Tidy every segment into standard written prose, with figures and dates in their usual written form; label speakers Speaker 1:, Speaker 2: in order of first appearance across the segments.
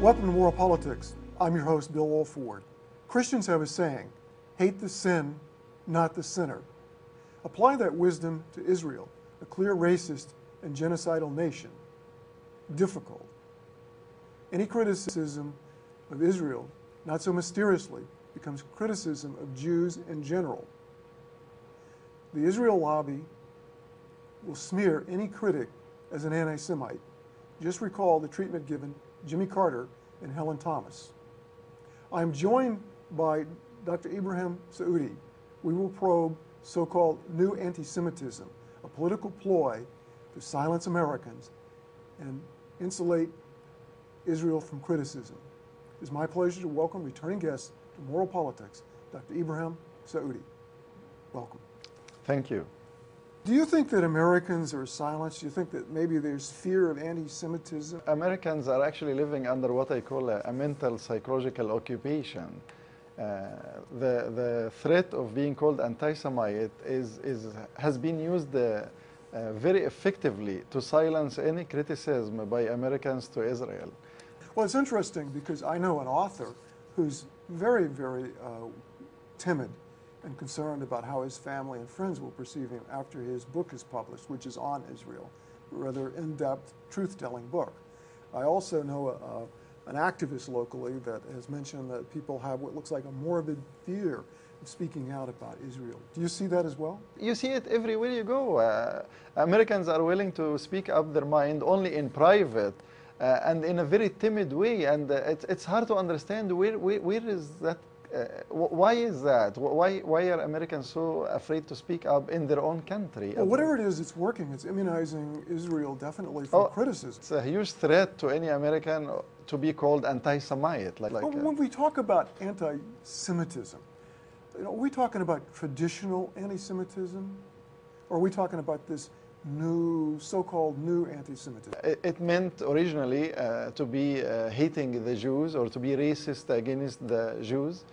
Speaker 1: Welcome to Moral Politics. I'm your host, Bill Woolford. Christians have a saying, hate the sin, not the sinner. Apply that wisdom to Israel, a clear racist and genocidal nation. Difficult. Any criticism of Israel, not so mysteriously, becomes criticism of Jews in general. The Israel lobby will smear any critic as an anti-Semite. Just recall the treatment given Jimmy Carter and Helen Thomas. I'm joined by Dr. Ibrahim Saudi. We will probe so-called new anti-Semitism, a political ploy to silence Americans and insulate Israel from criticism. It's my pleasure to welcome returning guest to Moral Politics, Dr. Ibrahim Saudi. Welcome.
Speaker 2: Thank you.
Speaker 1: Do you think that Americans are silenced? Do you think that maybe there's fear of anti-Semitism?
Speaker 2: Americans are actually living under what I call a mental psychological occupation. The threat of being called anti-Semite has been used very effectively to silence any criticism by Americans to Israel.
Speaker 1: Well, it's interesting because I know an author who's very, very timid and concerned about how his family and friends will perceive him after his book is published, which is on Israel, a rather in-depth, truth-telling book. I also know an activist locally that has mentioned that people have what looks like a morbid fear of speaking out about Israel. Do you see that as well?
Speaker 2: You see it everywhere you go. Americans are willing to speak up their mind only in private and in a very timid way, and it's hard to understand where is that. Why is that? Why are Americans so afraid to speak up in their own country?
Speaker 1: Well, whatever it is, it's working. It's immunizing Israel definitely from criticism.
Speaker 2: It's a huge threat to any American to be called anti-Semite.
Speaker 1: But when we talk about anti-Semitism, are we talking about traditional anti-Semitism? Or are we talking about this new, so-called new anti-Semitism?
Speaker 2: It meant originally to be hating the Jews or to be racist against the Jews.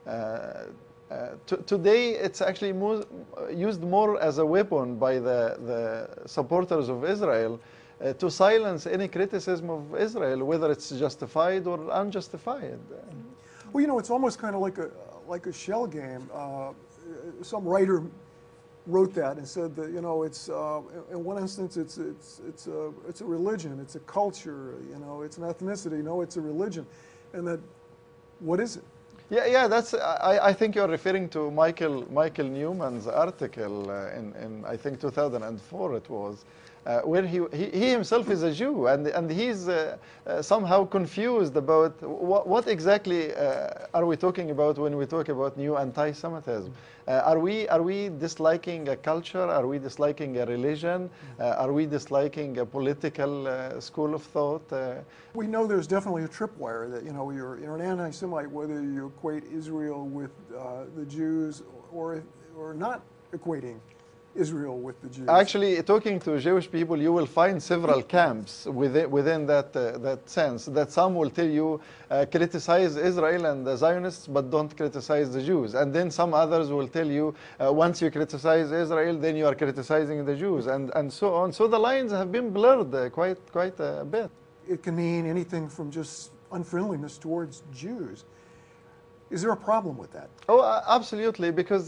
Speaker 2: Today, it's actually used more as a weapon by the supporters of Israel to silence any criticism of Israel, whether it's justified or unjustified.
Speaker 1: Well, you know, it's almost kind of like a shell game. Some writer wrote that and said that, you know, it's in one instance it's a religion, it's a culture, you know, it's an ethnicity. No, it's a religion, and that what is it?
Speaker 2: Yeah. That's. I think you're referring to Michael Newman's article in I think 2004 it was, where he himself is a Jew and he's somehow confused about what exactly are we talking about when we talk about new anti-Semitism. Are we disliking a culture? Are we disliking a religion? Are we disliking a political school of thought?
Speaker 1: We know there's definitely a tripwire that, you know, you're an anti-Semite whether you equate Israel with the Jews or not equating Israel with the Jews.
Speaker 2: Actually, talking to Jewish people, you will find several camps within that sense. That some will tell you criticize Israel and the Zionists, but don't criticize the Jews. And then some others will tell you once you criticize Israel, then you are criticizing the Jews, and so on. So the lines have been blurred quite a bit.
Speaker 1: It can mean anything from just unfriendliness towards Jews. Is there a problem with that?
Speaker 2: Oh, absolutely, because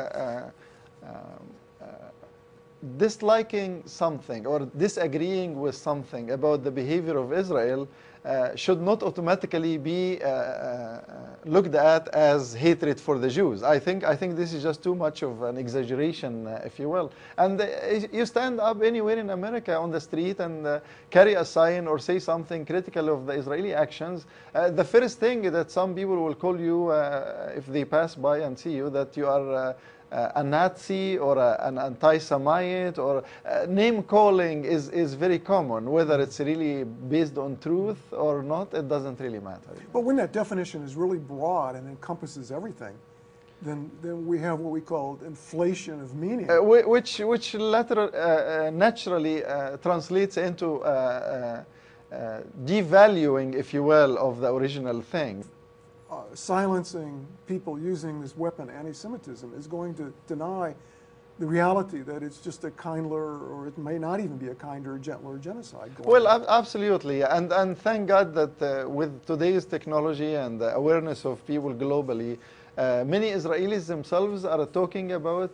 Speaker 2: disliking something or disagreeing with something about the behavior of Israel should not automatically be looked at as hatred for the Jews. I think this is just too much of an exaggeration, if you will. And you stand up anywhere in America on the street and carry a sign or say something critical of the Israeli actions. The first thing that some people will call you if they pass by and see you, that you are a Nazi or an anti-Semite, or name calling is very common. Whether it's really based on truth or not, it doesn't really matter.
Speaker 1: But when that definition is really broad and encompasses everything, then we have what we call inflation of meaning.
Speaker 2: Which naturally translates into devaluing, if you will, of the original thing.
Speaker 1: Silencing people using this weapon, anti-Semitism, is going to deny the reality that it's just a kinder, or it may not even be a kinder, gentler genocide going
Speaker 2: Well,
Speaker 1: on.
Speaker 2: absolutely, and thank God that with today's technology and the awareness of people globally, many Israelis themselves are talking about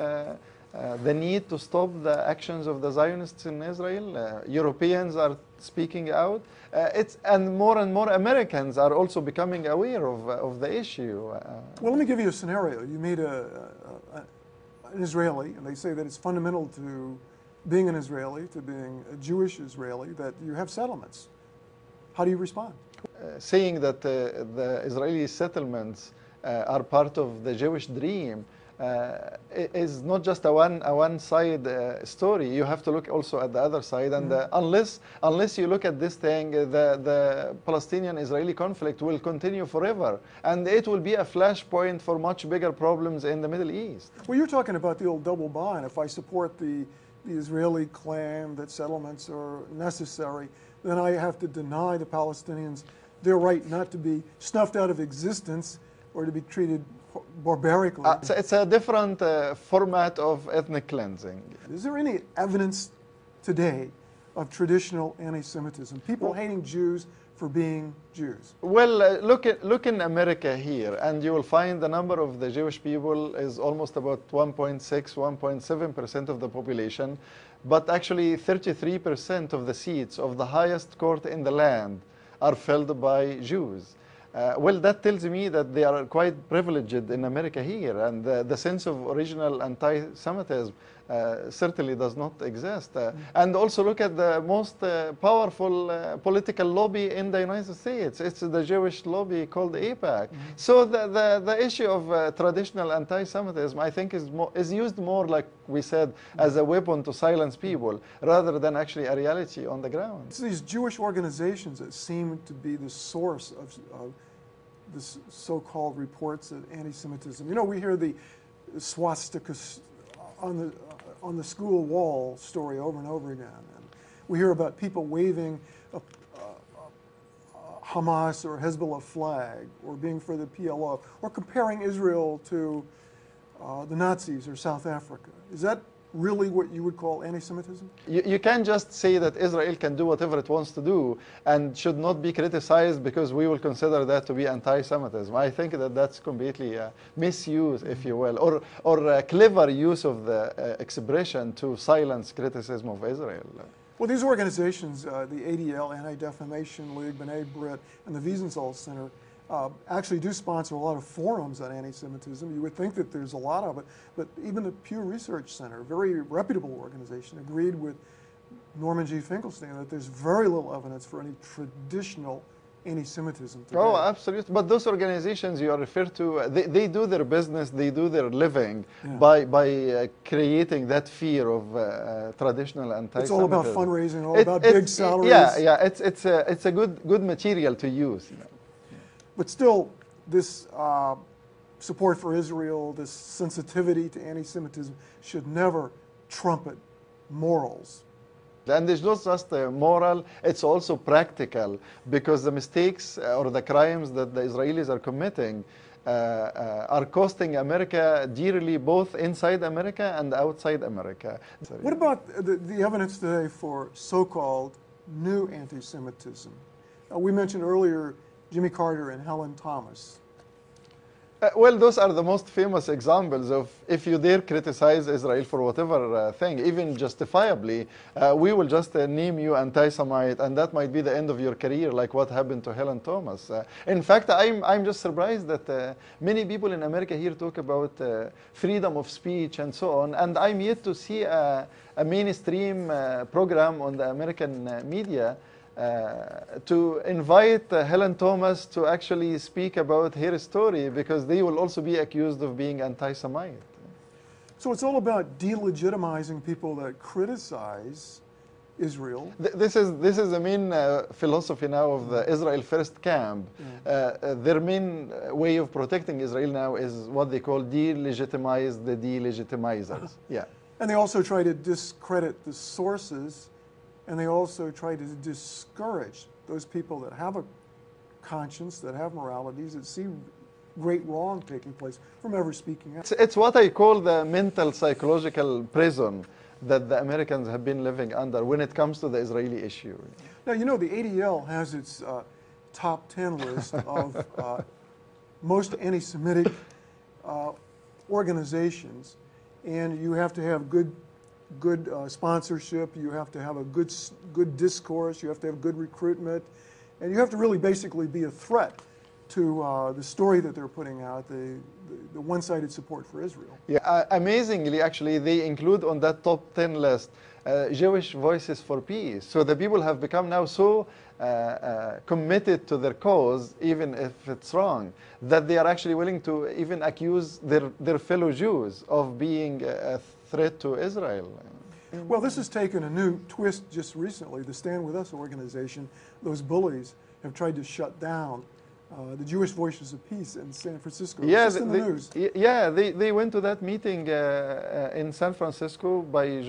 Speaker 2: the need to stop the actions of the Zionists in Israel. Europeans are speaking out. And more Americans are also becoming aware of the issue.
Speaker 1: Well, let me give you a scenario. You meet an Israeli, and they say that it's fundamental to being an Israeli, to being a Jewish Israeli, that you have settlements. How do you respond?
Speaker 2: Saying that the Israeli settlements are part of the Jewish dream is not just a one-side story. You have to look also at the other side. And unless you look at this thing, the Palestinian-Israeli conflict will continue forever. And it will be a flashpoint for much bigger problems in the Middle East.
Speaker 1: Well, you're talking about the old double bind. If I support the Israeli claim that settlements are necessary, then I have to deny the Palestinians their right not to be snuffed out of existence or to be treated barbarically.
Speaker 2: It's a different format of ethnic cleansing.
Speaker 1: Is there any evidence today of traditional anti-Semitism, people hating Jews for being Jews?
Speaker 2: Well, look in America here, and you will find the number of the Jewish people is almost about 1.6, 1.7% of the population, but actually 33% of the seats of the highest court in the land are filled by Jews. Well, that tells me that they are quite privileged in America here, and the sense of original anti-Semitism certainly does not exist. And also look at the most powerful political lobby in the United States. It's the Jewish lobby called AIPAC. So the issue of traditional anti-Semitism, I think, is used more, like we said, as a weapon to silence people, rather than actually a reality on the ground.
Speaker 1: It's these Jewish organizations that seem to be the source of this so-called reports of anti-Semitism. You know, we hear the swastikas on the school wall story over and over again. And we hear about people waving a Hamas or Hezbollah flag, or being for the PLO, or comparing Israel to the Nazis or South Africa. Is that really what you would call anti-Semitism?
Speaker 2: You can't just say that Israel can do whatever it wants to do and should not be criticized because we will consider that to be anti-Semitism. I think that that's completely misuse, if you will, or a clever use of the expression to silence criticism of Israel.
Speaker 1: Well, these organizations, the ADL, Anti-Defamation League, B'nai B'rith, and the Wiesenthal Center, actually do sponsor a lot of forums on anti-Semitism. You would think that there's a lot of it, but even the Pew Research Center, a very reputable organization, agreed with Norman G. Finkelstein that there's very little evidence for any traditional anti-Semitism today.
Speaker 2: Oh, absolutely. But those organizations you are referred to, they do their business, they do their living by creating that fear of traditional anti-Semitism.
Speaker 1: It's all about fundraising, all about big salaries.
Speaker 2: Yeah, it's a good material to use. You know.
Speaker 1: But still, this support for Israel, this sensitivity to anti-Semitism should never trumpet morals.
Speaker 2: And it's not just moral, it's also practical, because the mistakes or the crimes that the Israelis are committing are costing America dearly, both inside America and outside America.
Speaker 1: What about the evidence today for so-called new anti-Semitism? We mentioned earlier Jimmy Carter and Helen Thomas.
Speaker 2: Well, those are the most famous examples of if you dare criticize Israel for whatever thing, even justifiably, we will just name you anti-Semite, and that might be the end of your career, like what happened to Helen Thomas. In fact, I'm just surprised that many people in America here talk about freedom of speech and so on, and I'm yet to see a mainstream program on the American media to invite Helen Thomas to actually speak about her story, because they will also be accused of being anti-Semite.
Speaker 1: So it's all about delegitimizing people that criticize Israel.
Speaker 2: This is the main philosophy now of the Israel First camp. Their main way of protecting Israel now is what they call delegitimize the delegitimizers. Yeah.
Speaker 1: And they also try to discredit the sources, and they also try to discourage those people that have a conscience, that have moralities, that see great wrong taking place from ever speaking out.
Speaker 2: It's what I call the mental psychological prison that the Americans have been living under when it comes to the Israeli issue.
Speaker 1: Now, you know, the ADL has its top 10 list of most anti-Semitic organizations, and you have to have good sponsorship, you have to have a good discourse, you have to have good recruitment, and you have to really basically be a threat to the story that they're putting out, the one-sided support for Israel.
Speaker 2: Yeah, amazingly, actually, they include on that top 10 list Jewish Voices for Peace. So the people have become now so committed to their cause, even if it's wrong, that they are actually willing to even accuse their fellow Jews of being a threat to Israel.
Speaker 1: Well, this has taken a new twist just recently. The Stand With Us organization, those bullies, have tried to shut down the Jewish Voices of Peace in San Francisco.
Speaker 2: Yeah,
Speaker 1: it's just in the news.
Speaker 2: Yeah, they went to that meeting in San Francisco by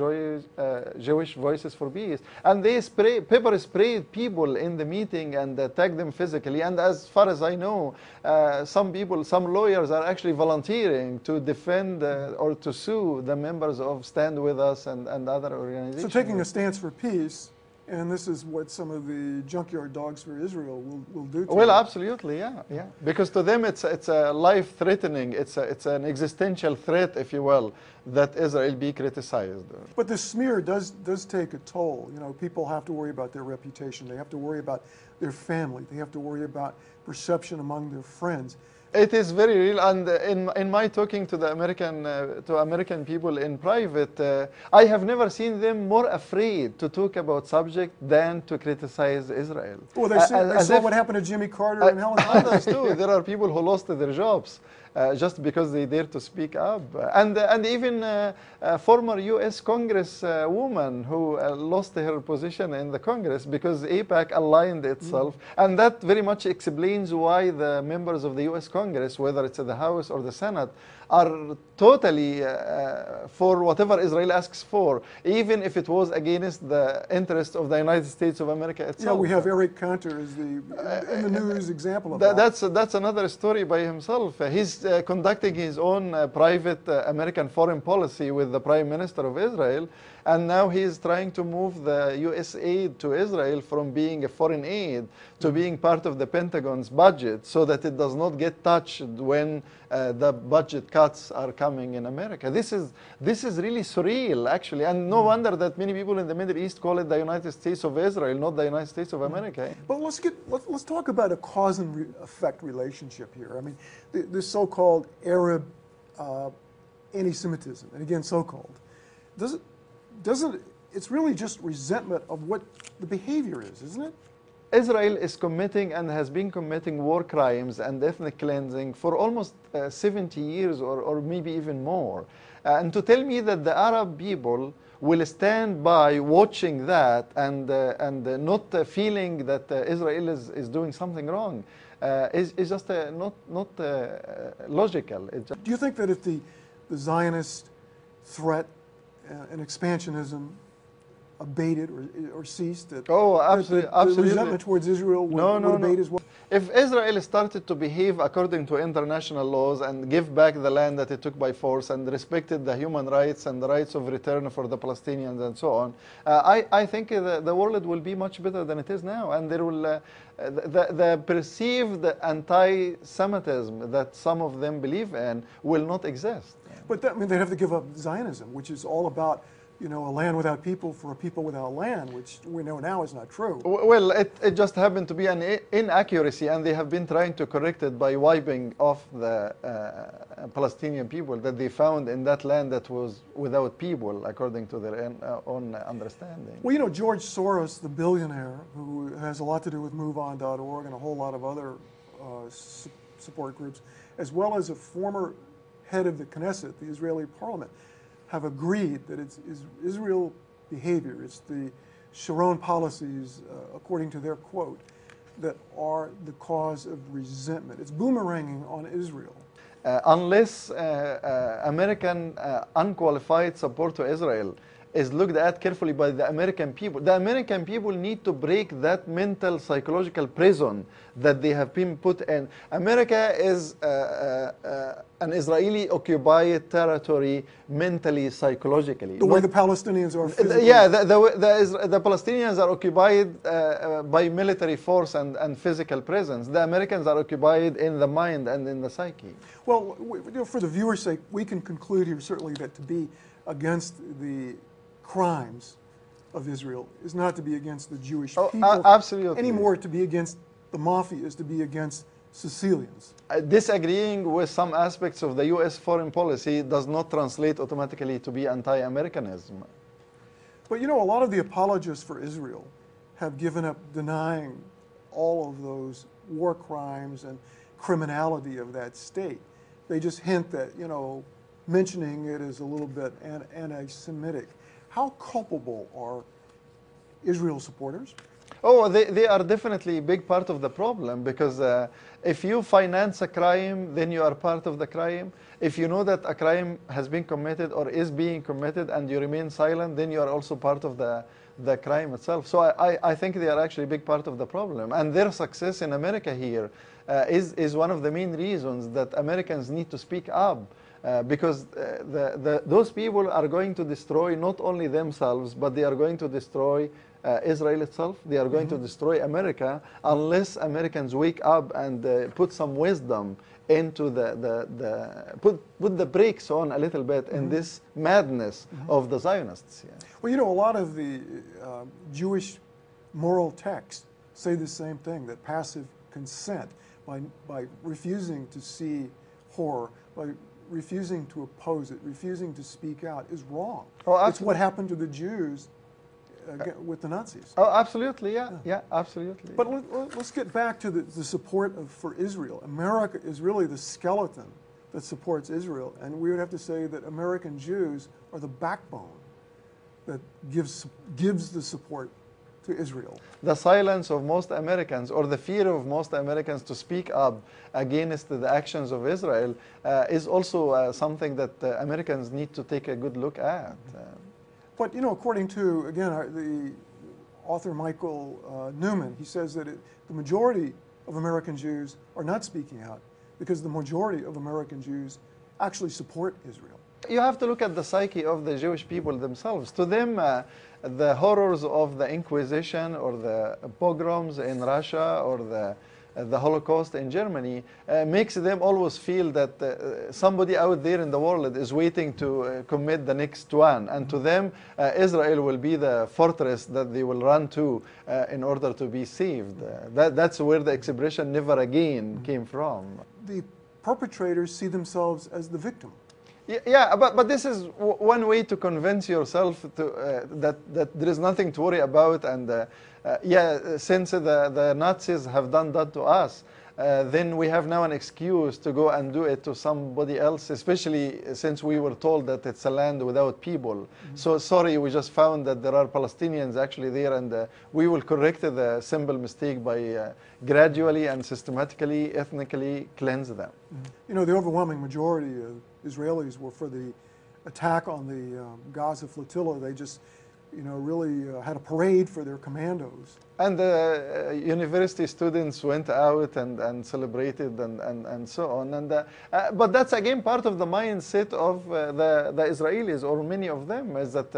Speaker 2: Jewish Voices for Peace, and they pepper sprayed people in the meeting and attacked them physically. And as far as I know, some lawyers are actually volunteering to defend or to sue the members of Stand With Us and other organizations.
Speaker 1: So taking a stance for peace. And this is what some of the junkyard dogs for Israel will do to
Speaker 2: Well,
Speaker 1: them.
Speaker 2: absolutely, yeah. Because to them it's a life-threatening, it's an existential threat, if you will, that Israel be criticized.
Speaker 1: But the smear does take a toll. You know, people have to worry about their reputation. They have to worry about their family. They have to worry about perception among their friends.
Speaker 2: It is very real, and in my talking to the American people in private, I have never seen them more afraid to talk about subject than to criticize Israel.
Speaker 1: Well, they saw what happened to Jimmy Carter and Helen Hunt.
Speaker 2: Others too. There are people who lost their jobs just because they dare to speak up, and even a former U.S. Congresswoman who lost her position in the Congress because AIPAC aligned itself, and that very much explains why the members of the U.S. Congress, whether it's the House or the Senate, are totally for whatever Israel asks for, even if it was against the interest of the United States of America itself.
Speaker 1: Yeah, we have Eric Cantor as in the news example of that.
Speaker 2: That's another story by himself. He's conducting his own private American foreign policy with the Prime Minister of Israel, and now he's trying to move the U.S. aid to Israel from being a foreign aid to being part of the Pentagon's budget, so that it does not get touched when the budget cuts are coming in America. This is really surreal, actually, and no wonder that many people in the Middle East call it the United States of Israel, not the United States of America.
Speaker 1: But let's talk about a cause and effect relationship here. I mean, this so-called Arab anti-Semitism, and again, so-called, it's really just resentment of what the behavior is, isn't it?
Speaker 2: Israel is committing and has been committing war crimes and ethnic cleansing for almost 70 years or maybe even more. And to tell me that the Arab people will stand by watching that and not feeling that Israel is doing something wrong is just not logical.
Speaker 1: Do you think that if the Zionist threat and expansionism abated or ceased, that
Speaker 2: absolutely.
Speaker 1: The resentment towards Israel would abate as well?
Speaker 2: If Israel started to behave according to international laws and give back the land that it took by force and respected the human rights and the rights of return for the Palestinians and so on, I think the world will be much better than it is now, and there will the perceived anti-Semitism that some of them believe in will not exist.
Speaker 1: But that, I mean, they'd have to give up Zionism, which is all about, you know, a land without people for a people without land, which we know now is not true.
Speaker 2: Well, it just happened to be an inaccuracy, and they have been trying to correct it by wiping off the Palestinian people that they found in that land that was without people, according to their own understanding.
Speaker 1: Well, you know, George Soros, the billionaire, who has a lot to do with MoveOn.org and a whole lot of other support groups, as well as a former head of the Knesset, the Israeli parliament, have agreed that it's Israel behavior, it's the Sharon policies, according to their quote, that are the cause of resentment. It's boomeranging on Israel.
Speaker 2: Unless American unqualified support to Israel is looked at carefully by the American people. The American people need to break that mental, psychological prison that they have been put in. America is an Israeli-occupied territory mentally, psychologically.
Speaker 1: The way the Palestinians are physically.
Speaker 2: Yeah, the Palestinians are occupied by military force and physical presence. The Americans are occupied in the mind and in the psyche.
Speaker 1: Well, for the viewer's sake, we can conclude here certainly that to be against the crimes of Israel is not to be against the Jewish people.
Speaker 2: Absolutely.
Speaker 1: Anymore, to be against the mafia is to be against Sicilians.
Speaker 2: Disagreeing with some aspects of the U.S. foreign policy does not translate automatically to be anti-Americanism.
Speaker 1: But you know, a lot of the apologists for Israel have given up denying all of those war crimes and criminality of that state. They just hint that, you know, mentioning it is a little bit anti-Semitic. How culpable are Israel supporters?
Speaker 2: Oh, they are definitely a big part of the problem, because if you finance a crime, then you are part of the crime. If you know that a crime has been committed or is being committed and you remain silent, then you are also part of the crime itself. So I think they are actually a big part of the problem. And their success in America here is one of the main reasons that Americans need to speak up. Because those people are going to destroy not only themselves, but they are going to destroy Israel itself. They are going to destroy America unless Americans wake up and put some wisdom into put the brakes on a little bit in this madness of the Zionists. Yeah.
Speaker 1: Well, you know, a lot of the Jewish moral texts say the same thing, that passive consent, by refusing to see horror, by refusing to oppose it, refusing to speak out, is wrong.
Speaker 2: Oh,
Speaker 1: it's what happened to the Jews with the Nazis.
Speaker 2: Oh, absolutely, yeah, absolutely.
Speaker 1: But let's get back to the support for Israel. America is really the skeleton that supports Israel, and we would have to say that American Jews are the backbone that gives the support to Israel.
Speaker 2: The silence of most Americans, or the fear of most Americans to speak up against the actions of Israel, is also something that Americans need to take a good look at.
Speaker 1: But, you know, according to, again, the author Michael Newman, he says that the majority of American Jews are not speaking out because the majority of American Jews actually support Israel.
Speaker 2: You have to look at the psyche of the Jewish people themselves. To them, the horrors of the Inquisition or the pogroms in Russia or the Holocaust in Germany makes them always feel that somebody out there in the world is waiting to commit the next one. And to them, Israel will be the fortress that they will run to in order to be saved. That's where the expression "never again" came from.
Speaker 1: The perpetrators see themselves as the victim.
Speaker 2: Yeah, but this is one way to convince yourself that there is nothing to worry about, and yeah, since the Nazis have done that to us, then we have now an excuse to go and do it to somebody else, especially since we were told that it's a land without people. So sorry, we just found that there are Palestinians actually there, and we will correct the simple mistake by gradually and systematically, ethnically cleanse them.
Speaker 1: You know, the overwhelming majority of Israelis were for the attack on the Gaza flotilla. They just, you know, really had a parade for their commandos.
Speaker 2: And the university students went out and celebrated and so on. And but that's again part of the mindset of the Israelis, or many of them, is that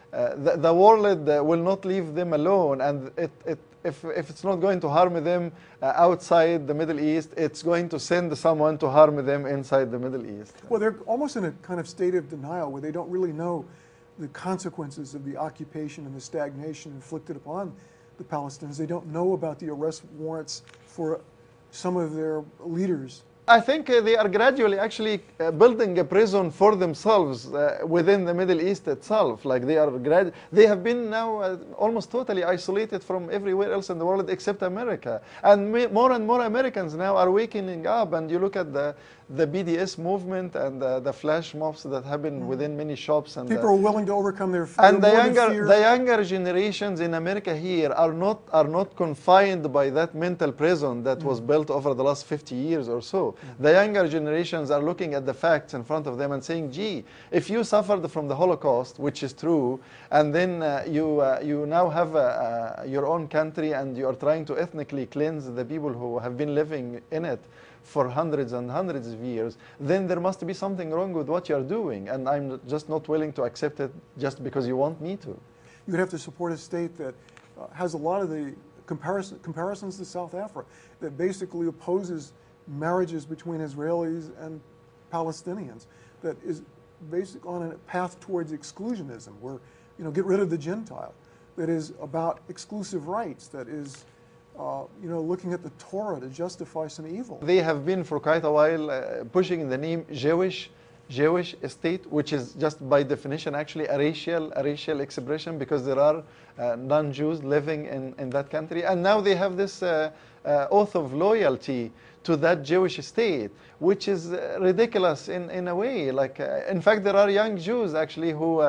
Speaker 2: the world will not leave them alone, and if it's not going to harm them outside the Middle East, it's going to send someone to harm them inside the Middle East.
Speaker 1: Well, they're almost in a kind of state of denial where they don't really know the consequences of the occupation and the stagnation inflicted upon the Palestinians. They don't know about the arrest warrants for some of their leaders.
Speaker 2: I think they are gradually actually building a prison for themselves within the Middle East itself. Like they have been now almost totally isolated from everywhere else in the world except America. And more Americans now are waking up. And you look at the BDS movement and the flash mobs that happen within many shops. And
Speaker 1: People are willing to overcome their fear.
Speaker 2: and
Speaker 1: fear.
Speaker 2: the younger generations in America here are not confined by that mental prison that was built over the last 50 years or so. The younger generations are looking at the facts in front of them and saying, gee, if you suffered from the Holocaust, which is true, and then you now have your own country and you are trying to ethnically cleanse the people who have been living in it for hundreds and hundreds of years, then there must be something wrong with what you're doing, and I'm just not willing to accept it just because you want me to.
Speaker 1: You would have to support a state that has a lot of the comparisons to South Africa, that basically opposes marriages between Israelis and Palestinians, that is basically on a path towards exclusionism, where, you know, get rid of the Gentile, that is about exclusive rights, that is you know, looking at the Torah to justify some evil.
Speaker 2: They have been for quite a while pushing the name Jewish state, which is just by definition actually a racial expression, because there are non-Jews living in that country. And now they have this oath of loyalty to that Jewish state, which is ridiculous in a way. Like, in fact, there are young Jews actually who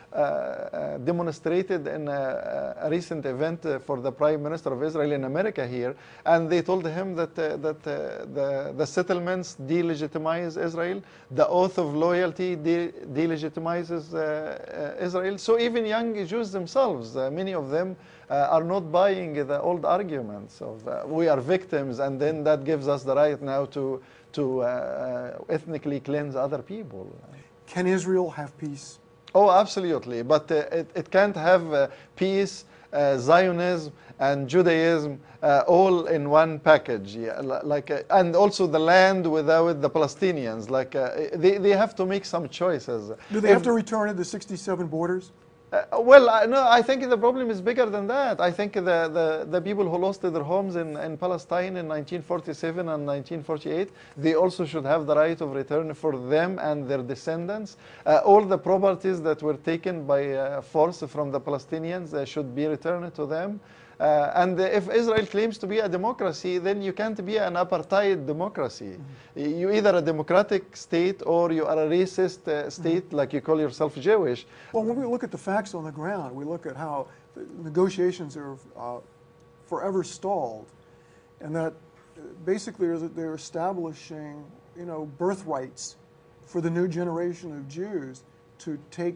Speaker 2: demonstrated in a recent event for the Prime Minister of Israel in America here, and they told him that the settlements delegitimize Israel, the oath of loyalty delegitimizes Israel. So even young Jews themselves, many of them are not buying the old arguments of we are victims, and then that gives us the right now to ethnically cleanse other people.
Speaker 1: Can Israel have peace?
Speaker 2: Oh, absolutely, but it can't have peace, Zionism, and Judaism all in one package. Yeah, and also the land without the Palestinians. Like they have to make some choices.
Speaker 1: Do they have to return to the 67 borders?
Speaker 2: Well, no, I think the problem is bigger than that. I think the people who lost their homes in Palestine in 1947 and 1948, they also should have the right of return for them and their descendants. All the properties that were taken by force from the Palestinians should be returned to them. And if Israel claims to be a democracy, then you can't be an apartheid democracy. You're either a democratic state or you are a racist state, like you call yourself Jewish.
Speaker 1: Well, when we look at the facts on the ground, we look at how the negotiations are forever stalled, and that basically they're establishing, you know, birthrights for the new generation of Jews to take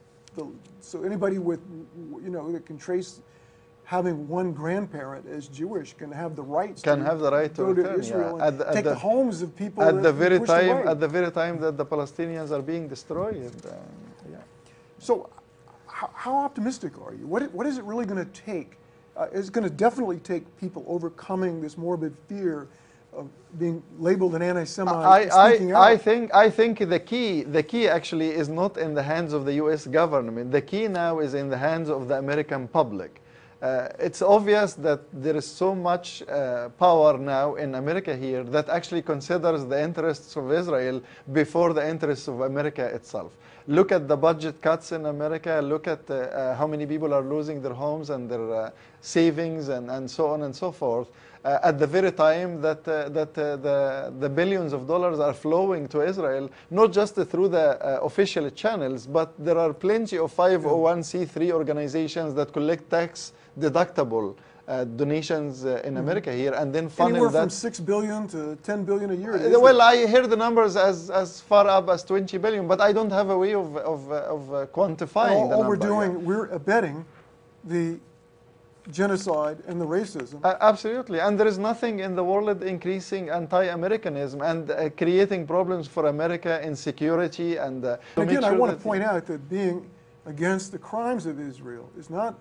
Speaker 1: so anybody with, you know, that can trace having one grandparent as Jewish can have the rights to go to Israel and take the homes of people
Speaker 2: at the very time that the Palestinians are being destroyed. Yeah.
Speaker 1: So, how optimistic are you? What is it really going to take? It's going to definitely take people overcoming this morbid fear of being labeled an anti-Semite.
Speaker 2: I think the key actually is not in the hands of the U.S. government. The key now is in the hands of the American public. It's obvious that there is so much power now in America here that actually considers the interests of Israel before the interests of America itself. Look at the budget cuts in America, look at how many people are losing their homes and their savings and so on and so forth. At the very time that the billions of dollars are flowing to Israel, not just through the official channels, but there are plenty of 501c3 organizations that collect tax deductible donations in America here, and then funnel
Speaker 1: anywhere from $6 billion to $10 billion a year.
Speaker 2: Well, I hear the numbers as far up as 20 billion, but I don't have a way of quantifying the number.
Speaker 1: We're abetting the genocide and the racism.
Speaker 2: Absolutely, and there is nothing in the world increasing anti-Americanism and creating problems for America in security and
Speaker 1: again, I want to point out that being against the crimes of Israel is not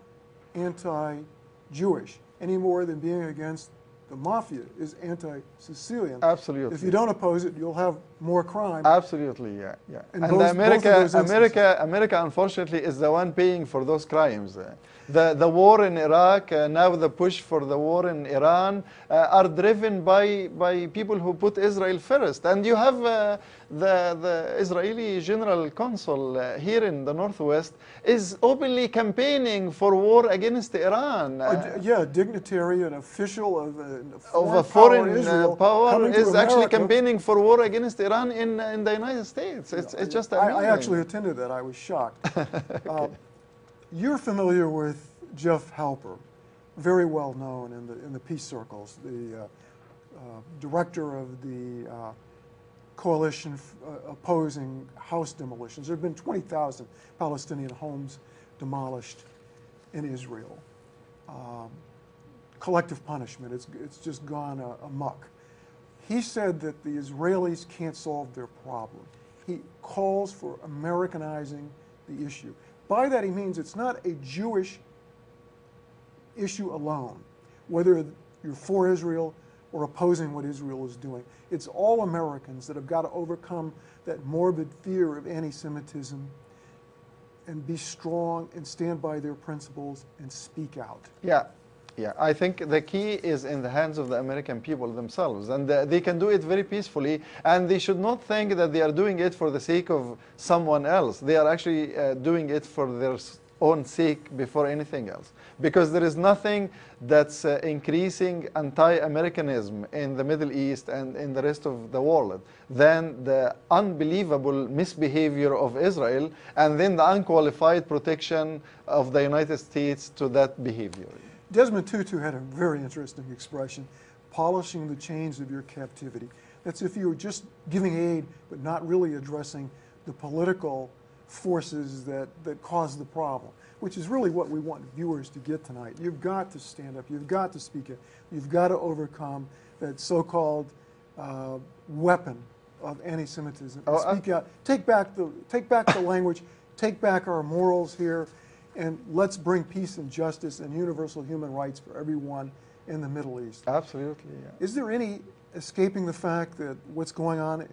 Speaker 1: anti-Jewish any more than being against the mafia is anti-Sicilian.
Speaker 2: Absolutely.
Speaker 1: If you don't oppose it, you'll have more crime.
Speaker 2: Absolutely, yeah. And America, unfortunately, is the one paying for those crimes. The war in Iraq, now the push for the war in Iran, are driven by people who put Israel first. And you have the Israeli general consul here in the Northwest is openly campaigning for war against Iran.
Speaker 1: Yeah, a dignitary, an official of
Speaker 2: A
Speaker 1: foreign
Speaker 2: foreign
Speaker 1: power, Israel,
Speaker 2: power
Speaker 1: coming to
Speaker 2: is actually
Speaker 1: America.
Speaker 2: campaigning for war against Iran in the United States. It's just amazing.
Speaker 1: I actually attended that. I was shocked. You're familiar with Jeff Halper, very well known in the peace circles, the director of the coalition opposing house demolitions. There have been 20,000 Palestinian homes demolished in Israel. Collective punishment, it's just gone amok. He said that the Israelis can't solve their problem. He calls for Americanizing the issue. By that he means it's not a Jewish issue alone, whether you're for Israel or opposing what Israel is doing. It's all Americans that have got to overcome that morbid fear of anti-Semitism and be strong and stand by their principles and speak out.
Speaker 2: Yeah. Yeah, I think the key is in the hands of the American people themselves, and they can do it very peacefully, and they should not think that they are doing it for the sake of someone else. They are actually doing it for their own sake before anything else, because there is nothing that's increasing anti-Americanism in the Middle East and in the rest of the world than the unbelievable misbehavior of Israel and then the unqualified protection of the United States to that behavior.
Speaker 1: Desmond Tutu had a very interesting expression, polishing the chains of your captivity. That's if you were just giving aid but not really addressing the political forces that cause the problem, which is really what we want viewers to get tonight. You've got to stand up. You've got to speak it. You've got to overcome that so-called weapon of anti-Semitism. Speak out. Take back the language. Take back our morals here. And let's bring peace and justice and universal human rights for everyone in the Middle East.
Speaker 2: Absolutely, yeah.
Speaker 1: Is there any escaping the fact that what's going on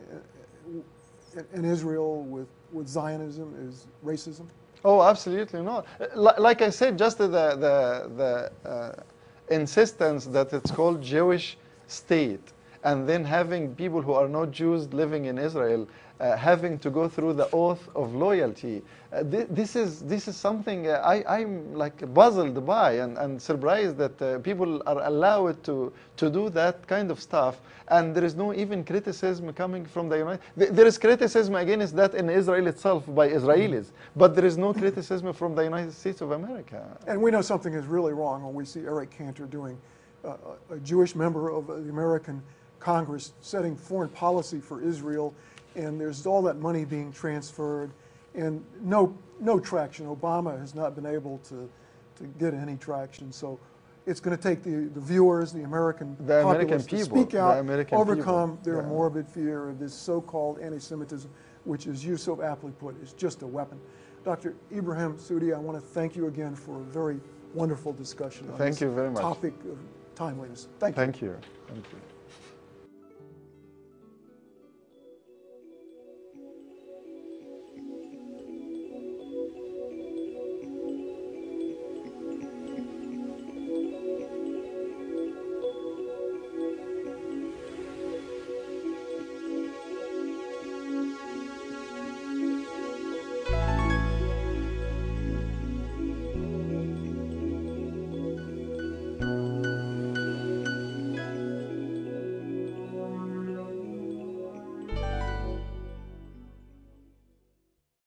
Speaker 1: in Israel with Zionism is racism?
Speaker 2: Oh, absolutely not. Like I said, just the insistence that it's called Jewish state, and then having people who are not Jews living in Israel having to go through the oath of loyalty. This is something I'm like puzzled by and surprised that people are allowed to do that kind of stuff, and there is no even criticism coming from the United States. There is criticism against that in Israel itself by Israelis, but there is no criticism from the United States of America.
Speaker 1: And we know something is really wrong when we see Eric Cantor doing a Jewish member of the American Congress setting foreign policy for Israel, and there's all that money being transferred, and no traction. Obama has not been able to get any traction. So it's going to take the viewers, the American populace to speak out, overcome their morbid fear of this so-called anti-Semitism, which, as you so aptly put, is just a weapon. Dr. Ibrahim Soudi, I want to thank you again for a very wonderful discussion on
Speaker 2: Thank you very much.
Speaker 1: Topic of timeliness. Thank you.
Speaker 2: Thank you. Thank you.